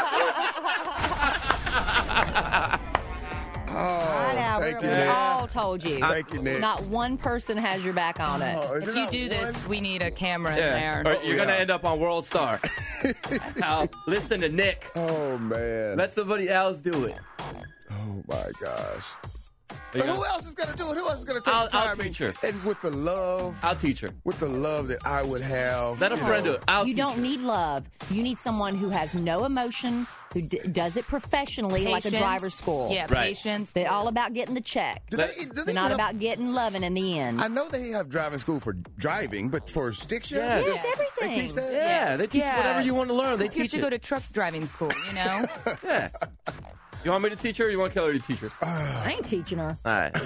was like, Oh, Right now, thank we you, Nick. all told you. Thank you, Nick. Not one person has your back on it. Oh, is If it you not do this, one? we need a camera in Yeah. there. Or you're going to Yeah. end up on World Star. Al, listen to Nick. Oh, man. Let somebody else do it. Oh, my gosh. Are you Who gonna- else is going to do it? Who else is going to take I'll- the I'll time? teach her. And with the love, I'll teach her. with the love that I would have. Let a you friend know. do it. I'll You teach don't her. need love. You need someone who has no emotion, who d- does it professionally like a Patience. driver's school. Yeah, Right. patience. They're all about getting the check. Do Let- they, do they They're not have- about getting loving in the end. I know they have driving school for driving, but for stick shift? Yeah. Yes, They everything. teach that? Yeah, they teach Yeah. whatever you want to learn. They You have teach to it. go to truck driving school, you know? yeah. You want me to teach her or you want Kelly to teach her? I ain't teaching her. All right.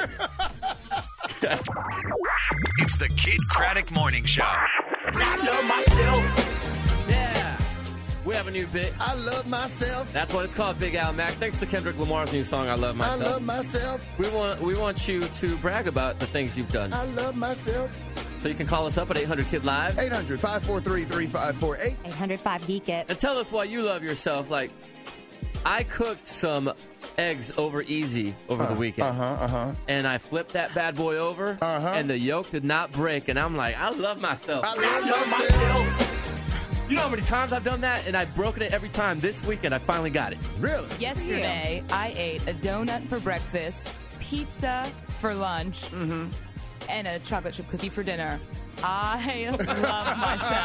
It's the Kid Craddock Morning Show. I love myself. Yeah. We have a new bit. I love myself. That's what it's called, Big Al Mac. Thanks to Kendrick Lamar's new song, I Love Myself. I love myself. We want we want you to brag about the things you've done. I love myself. So you can call us up at eight hundred Kid Live. eight hundred, five four three, three five four eight. eight hundred five Geek It. And tell us why you love yourself. Like, I cooked some eggs over easy over uh, the weekend. Uh-huh, uh-huh. And I flipped that bad boy over, uh-huh. and the yolk did not break. And I'm like, I love myself. I love, love myself. You know how many times I've done that? And I've broken it every time. This weekend, I finally got it. Really? Yesterday, yeah. I ate a donut for breakfast, pizza for lunch, mm-hmm. and a chocolate chip cookie for dinner. I love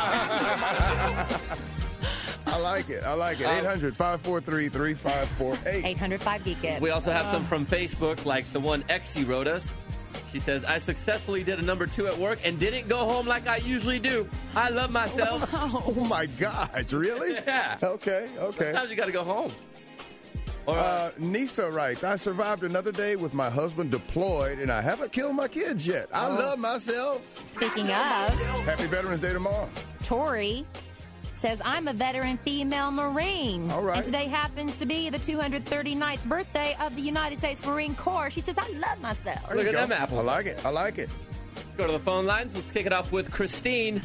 myself. I like it. I like it. eight hundred, five four three, three five four eight. eight hundred five Geek It. We also have some from Facebook, like the one Exy wrote us. She says, I successfully did a number two at work and didn't go home like I usually do. I love myself. Wow. Oh, my gosh. Really? Yeah. Okay, okay. Sometimes you got to go home. Or, uh, uh, Nisa writes, I survived another day with my husband deployed, and I haven't killed my kids yet. I oh. love myself. Speaking of, Happy Veterans Day tomorrow. Tori says, I'm a veteran female Marine. All right. And today happens to be the two hundred thirty-ninth birthday of the United States Marine Corps. She says, I love myself. Look at them apples. I like it. I like it. Go to the phone lines. Let's kick it off with Christine.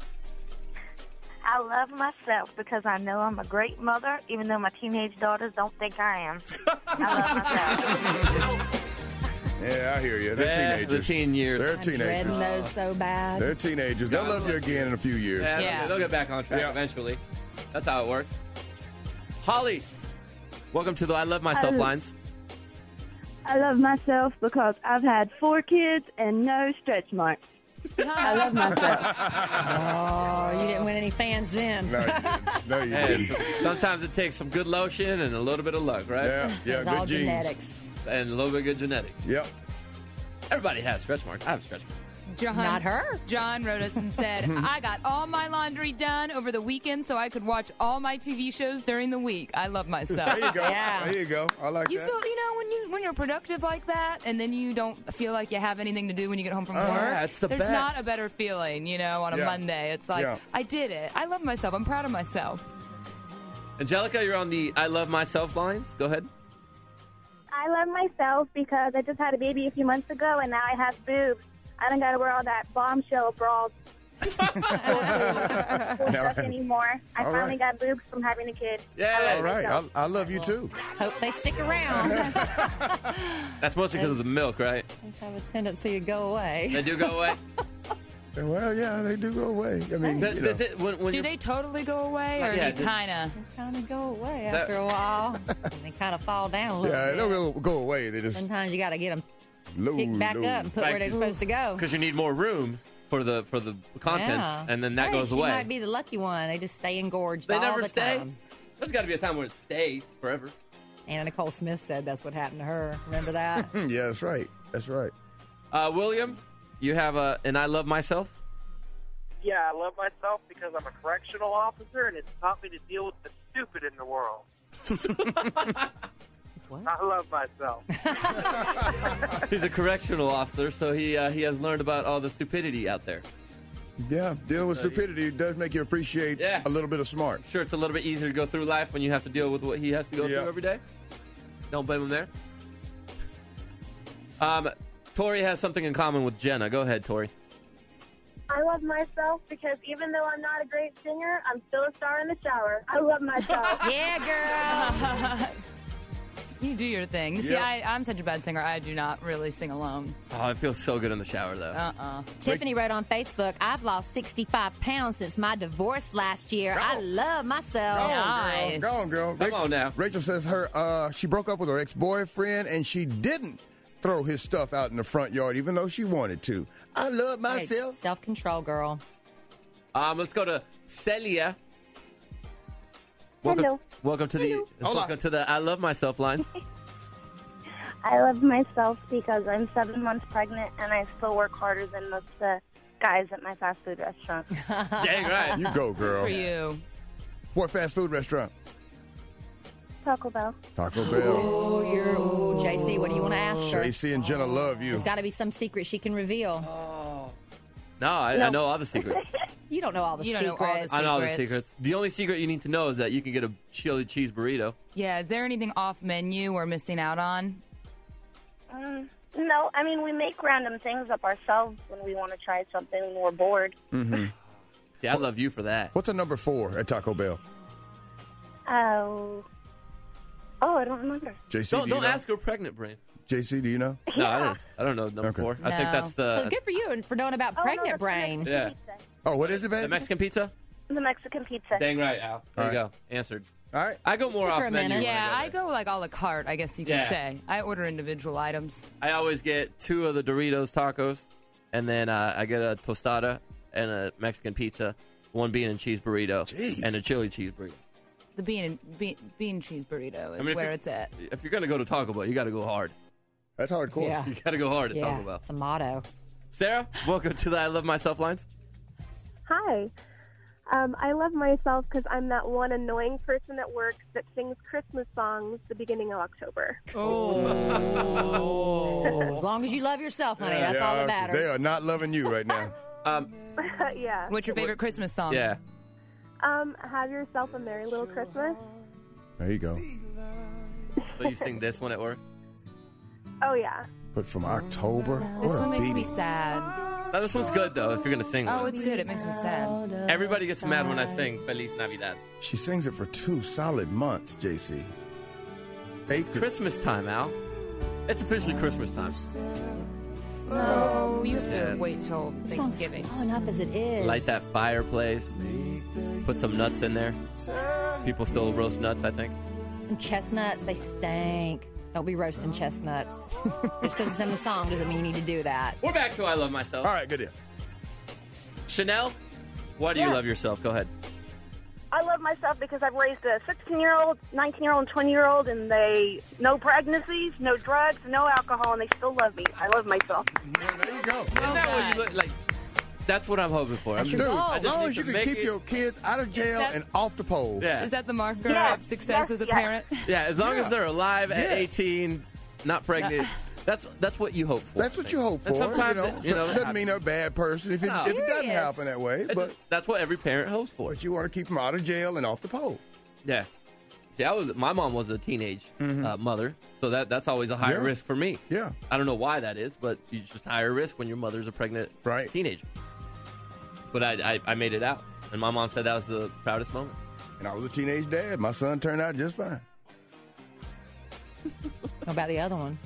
I love myself because I know I'm a great mother, even though my teenage daughters don't think I am. I love myself. Yeah, I hear you. They're yeah, teenagers. The teen years. They're I'm teenagers. dreading those so bad. They're teenagers. They'll love you again in a few years. Yeah, Yeah. They'll get back on track Yeah. eventually. That's how it works. Holly, welcome to the I Love Myself I- lines. I love myself because I've had four kids and no stretch marks. I love myself. Oh, you didn't win any fans then. No, you didn't. No, you Hey, didn't. sometimes it takes some good lotion and a little bit of luck, right? Yeah, yeah, It's good all genes. genetics. And a little bit of good genetics. Yep. Everybody has stretch marks. I have stretch marks. John, Not her. John wrote us and said, I got all my laundry done over the weekend so I could watch all my T V shows during the week. I love myself. There you go. Yeah. There you go. I like You that. feel, you know, when you when you're productive like that, and then you don't feel like you have anything to do when you get home from Oh, work. yeah, it's the There's best. not a better feeling, you know, on a Yeah. Monday. It's like Yeah. I did it. I love myself. I'm proud of myself. Angelica, you're on the I Love Myself lines. Go ahead. I love myself because I just had a baby a few months ago, and now I have boobs. I don't got to wear all that bombshell bras stuff anymore. I All finally right. got boobs from having a kid. Yeah. I love All right. myself. I, I love you, too. Hope they stick around. That's mostly because of the milk, right? They have a tendency to go away. They do go away. Well, yeah, they do go away. I mean, Does, you know. does it, when, when Do you- they totally go away, Not or yet. do you kind of? They kind of go away That- after a while. And they kind of fall down a little Yeah, bit. they don't go- go away. They just Sometimes you got to get them low, picked back low. up and put Right. where they're supposed to go. Because you need more room for the for the contents, Yeah. and then that Hey, goes she away. might be the lucky one. They just stay engorged They all never the stay. time. There's got to be a time where it stays forever. Anna Nicole Smith said that's what happened to her. Remember that? Yeah, that's right. That's right. Uh, William, you have a and I Love Myself. Yeah, I love myself because I'm a correctional officer, and it's taught me to deal with the stupid in the world. What? I love myself. He's a correctional officer, so he uh, he has learned about all the stupidity out there. Yeah, dealing with So you- stupidity does make you appreciate Yeah. a little bit of smart. Sure, it's a little bit easier to go through life when you have to deal with what he has to go Yeah. through every day. Don't blame him there. Um, Tori has something in common with Jenna. Go ahead, Tori. I love myself because even though I'm not a great singer, I'm still a star in the shower. I love myself. Yeah, girl. You do your thing. See, Yep. I, I'm such a bad singer. I do not really sing alone. Oh, it feels so good in the shower, though. Uh-uh. Tiffany wrote on Facebook, I've lost sixty-five pounds since my divorce last year. I love myself. Go Nice. on, girl. Go on, girl. Come on now. Rachel says her uh, she broke up with her ex-boyfriend and she didn't throw his stuff out in the front yard, even though she wanted to. I love myself. Self-control, girl. Um, let's go to Celia. Welcome, Hello. welcome to the Hola. welcome to the I Love Myself lines. I love myself because I'm seven months pregnant and I still work harder than most of the guys at my fast food restaurant. Dang right. You go, girl. For you. What fast food restaurant? Taco Bell. Taco Bell. Oh, you're, ooh, J C, what do you want to ask her? J C and Jenna love you. There's got to be some secret she can reveal. No, I, No. I know all the secrets. You don't know all the You don't know secrets. all the I know all the Secrets. secrets. The only secret you need to know is that you can get a chili cheese burrito. Yeah, is there anything off menu we're missing out on? Mm, no, I mean, we make random things up ourselves when we want to try something when we're bored. Mm-hmm. See, I love you for that. What's a number four at Taco Bell? Oh. Oh, I don't remember. J C, Don't, do you don't know? ask her pregnant, Brain. J C, do you know? No, I don't. I don't know number Okay. four. I think No. that's the Well, good for you and for knowing about Oh, no, pregnant that's the brain. yeah. Oh, what is it, baby? The Mexican pizza. The Mexican pizza. Dang right, Al. There All you right. go. Answered. All right. I go more took off her a menu. minute. when Yeah, I, I go there. go like a la carte, I guess you could Yeah. say. I order individual items. I always get two of the Doritos tacos, and then uh, I get a tostada and a Mexican pizza, one bean and cheese burrito, Jeez. and a chili cheese burrito. The bean and bean, bean cheese burrito is I mean, if where you- it's at. If you're gonna go to Taco Bell, you got to go hard. That's hardcore. Yeah. You got to go hard at Yeah, Taco Bell. it's a motto. Sarah, welcome to the I Love Myself lines. Hi. Um, I love myself because I'm that one annoying person at work that sings Christmas songs the beginning of October. Oh. As long as you love yourself, honey, that's They all that are- matters. They are not loving you right now. Um, yeah. What's your favorite Christmas song? yeah. Um, have yourself a merry little Christmas. There you go. So you sing this one at work? Oh, yeah. But from October, This what a one makes me beating. sad. No, this one's good though. If you're gonna sing Oh, one. it's good. It makes me sad. Everybody gets mad when I sing Feliz Navidad. She sings it for two solid months, J C. Eight to Christmas time, Al. It's officially Christmas time. No, you have to Yeah. wait till This song's Thanksgiving. slow enough as it is. Light that fireplace. Put some nuts in there. People still roast nuts, I think. And chestnuts, they stink. Don't be roasting chestnuts. Just because it's in the song doesn't mean you need to do that. We're back to I Love Myself. All right, good deal. Chanel, why do you Yeah. love yourself? Go ahead. I love myself because I've raised a sixteen-year-old, nineteen-year-old, and twenty-year-old, and they no pregnancies, no drugs, no alcohol, and they still love me. I love myself. There you go. Isn't that what you look like? That's what I'm hoping for. I'm Dude, just- I as just long need as you to can make keep it- your kids out of jail that- and off the pole. Yeah. Is that the marker Yes, of success yes, as a yes. parent? Yeah, as long Yeah. as they're alive at Yeah. eighteen, not pregnant. That's that's what you hope for. That's what you hope for. And sometimes, you know, you know, doesn't mean they're a bad person if it, No. if it doesn't Serious. happen that way. It's But just- that's what every parent hopes for. but you want to keep them out of jail and off the pole. Yeah. See, I was my mom was a teenage uh, mother, so that that's always a higher Mm-hmm. Yeah. risk for me. Yeah. I don't know why that is, but it's just higher risk when your mother's a pregnant Right. teenager. But I, I I made it out, and my mom said that was the proudest moment. And I was a teenage dad. My son turned out just fine. How about the other one?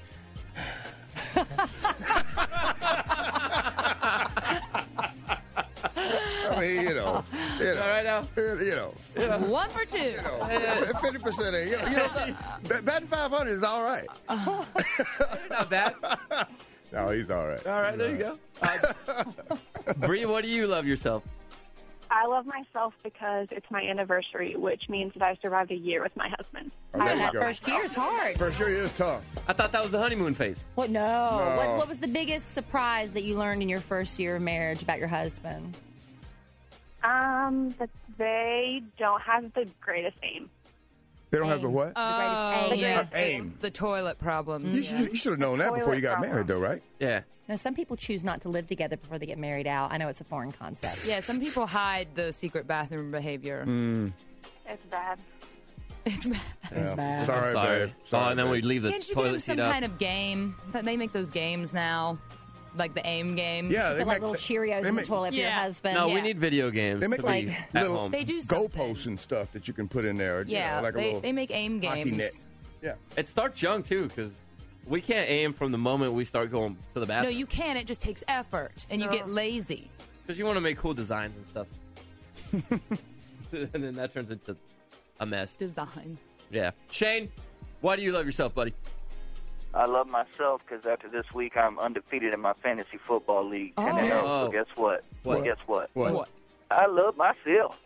I mean, you know, you know, All right now. you know, One for two. you know, fifty percent of you know, you know that, batting five hundred is all right. Not bad. No, he's all right. All right, there you go. Uh, Bree, what do you love yourself? I love myself because it's my anniversary, which means that I survived a year with my husband. Oh, there you That go. first year is hard. First year is tough. I thought that was the honeymoon phase. What? No. No. What, what was the biggest surprise that you learned in your first year of marriage about your husband? Um, that they don't have the greatest aim. They don't have the Aim. what? Oh, greatest yeah. aim. The toilet problems. you should you should have known that before you got Toilet married, though, right? Yeah. No, some people choose not to live together before they get married out. I know it's a foreign concept. Yeah, some people hide the secret bathroom behavior. Mm. It's bad. It's bad. Yeah. bad. Sorry, I'm sorry. babe. Oh, and then babe. we leave the Can't you give toilet them some seat up. kind of game? That they make those games now, like the aim game. Yeah, Put they like make little Cheerios they in the make- toilet for your Yeah. husband. no, we Yeah. need video games They make to like be at little home. They do something. goalposts and stuff that you can put in there. you Yeah, know, like a they, little they make aim hockey games. net. Yeah. It starts young too, because we can't aim from the moment we start going to the No, bathroom. you can. It just takes effort, and you get lazy. Because you want to make cool designs and stuff. And then that turns into a mess. Design. Yeah. Shane, why do you love yourself, buddy? I love myself because after this week, I'm undefeated in my fantasy football league. Oh. ten and oh. Oh. So guess what? What? Guess what? What? What? I love myself.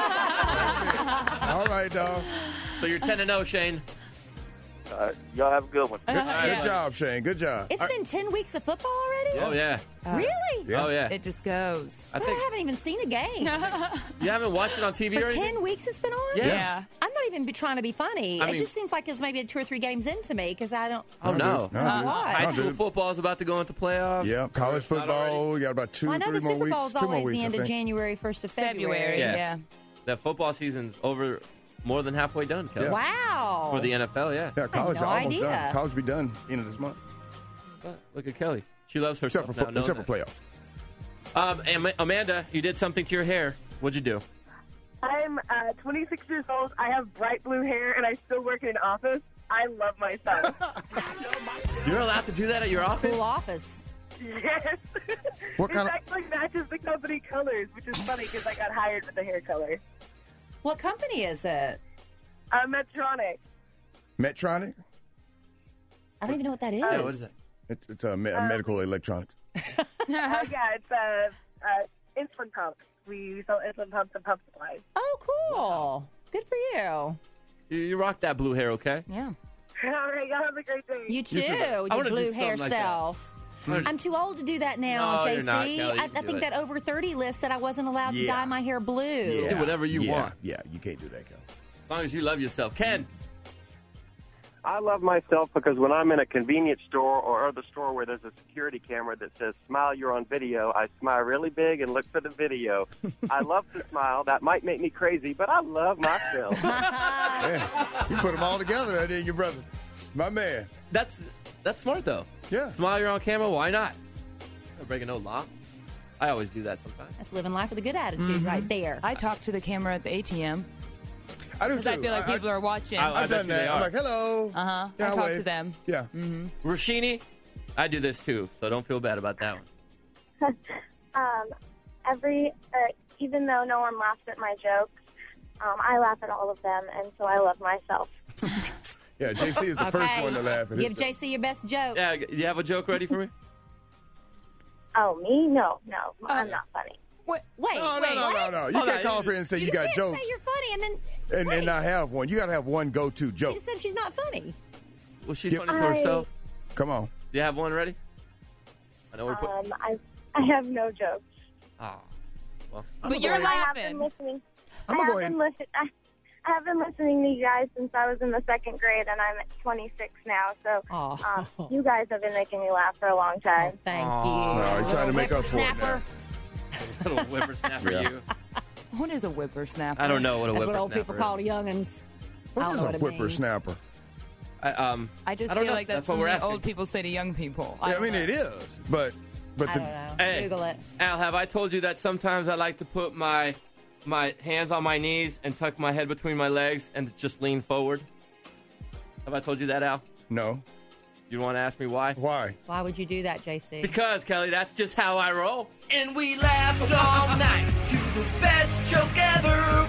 All right, dog. So you're ten and oh, Shane. Uh, y'all have a good one. Good, Yeah. good job, Shane. Good job. It's been ten weeks of football already? Oh, yeah. Really? Yeah. Oh, yeah. It just goes. I I think haven't even seen a game. you haven't watched it on T V or For anything? ten weeks it's been on? Yes. Yeah. I'm not even be trying to be funny. I it mean- just seems like it's maybe two or three games into me because I don't. Oh, no. No, Uh, dude. why? High No, school dude. football is about to go into playoffs. Yeah, college It's not already- football. You got about two, Well, I know three the more Super weeks. Bowl's two more always weeks, the end I of think. January, first of February. February, Yeah. yeah. That football season's over more than halfway done, Kelly. Yeah. Wow. For the N F L, yeah. Yeah, college no almost idea. done. College be done end of this month. But look at Kelly. She loves her Except stuff for, now. fo- know except that. for playoffs. Um, Am- Amanda, you did something to your hair. What'd you do? I'm uh, twenty-six years old. I have bright blue hair, and I still work in an office. I love myself. You're allowed to do that at your office? Cool office. Yes. What it kind of- actually matches the company colors, which is funny because I got hired with the hair color. What company is it? Uh, Medtronic. Medtronic? I don't even know what that is. Yeah, what is that? It's, it's a, me- a medical electronics. Oh, yeah, it's uh, uh, insulin pumps. We sell insulin pumps and pump supplies. Oh, cool. Good for you. You, you rock that blue hair, okay? Yeah. All right, y'all have a great day. You too, too. I your wanna do blue something hair like that. self. Hmm. I'm too old to do that now, No, J C. you're not, Kelly. You I, can I do think it. that over thirty list said I wasn't allowed to Yeah. dye my hair blue. Yeah. Do whatever you yeah. want. Yeah, you can't do that, Kelly. As long as you love yourself. Ken. I love myself because when I'm in a convenience store or other store where there's a security camera that says, smile, you're on video, I smile really big and look for the video. I love to smile. That might make me crazy, but I love myself. Yeah. You put them all together, I did, your brother. My man. That's that's smart, though. Yeah. Smile, you're on camera. Why not? Not breaking no law. I always do that sometimes. That's living life with a good attitude right there. I talk to the camera at the A T M I do because I too. feel like I- people are watching. I- I I've bet done you they that. I'm are. like, hello. Uh huh. Yeah, I I talk wave. to them. Yeah. Rashini, I do this too, so don't feel bad about that one. um, every, uh, even though no one laughs at my jokes, um, I laugh at all of them, and so I love myself. Yeah, J C is the first Okay. one to laugh at Give his J C your best joke. Yeah, do you have a joke ready for me? Oh, me? No, no, I'm not funny. Wait, Wait, No, no, wait, no, what? no, no. You Hold can't on. call up here and say you, You got can't jokes say you're funny and then and, and wait. not have one. You got to have one go-to You joke. just said she's not funny. Well, she's Yep. funny to herself. Come on. Do you have one ready? I know we're put. Um, I, I have no jokes. Oh, well. But you're I have laughing. been listening. I'm I gonna have go ahead. been listen- I, I have been listening to you guys since I was in the second grade, and I'm twenty-six now. So Aw. um, you guys have been making me laugh for a long time. Thank Aw. you. No, you're trying to make up for it now. Whippersnapper. Little whippersnapper, Yeah. you. What is a whippersnapper? I don't know what a That's whippersnapper what old people is. call youngins. I What don't is know a what it means. whippersnapper? I, um, I just I don't feel know. like that's, That's what we're something asking. old people say to young people. Yeah, I don't mean, know. it is. But, but I the, don't know. Hey. Google it. Al, have I told you that sometimes I like to put my my hands on my knees and tuck my head between my legs and just lean forward? Have I told you that, Al? no. You want to ask me why? Why? Why would you do that, J C? Because, Kelly, that's just how I roll. And we laughed all night to the best joke ever.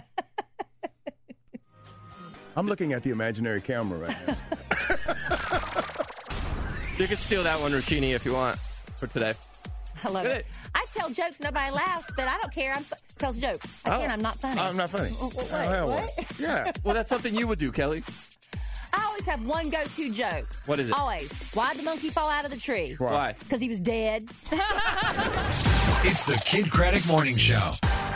I'm looking at the imaginary camera right now. You can steal that one, Rashini, if you want for today. I love Good. it. I tell jokes, nobody laughs, but I don't care. I'm tells jokes. I Oh. can't. I'm not funny. I'm not funny. Oh, wait, I don't have what? one. Yeah. Well, that's something you would do, Kelly. I always have one go-to joke. What is it? Always. Why'd the monkey fall out of the tree? Why? Why? Because he was dead. It's the Kid Craddock Morning Show.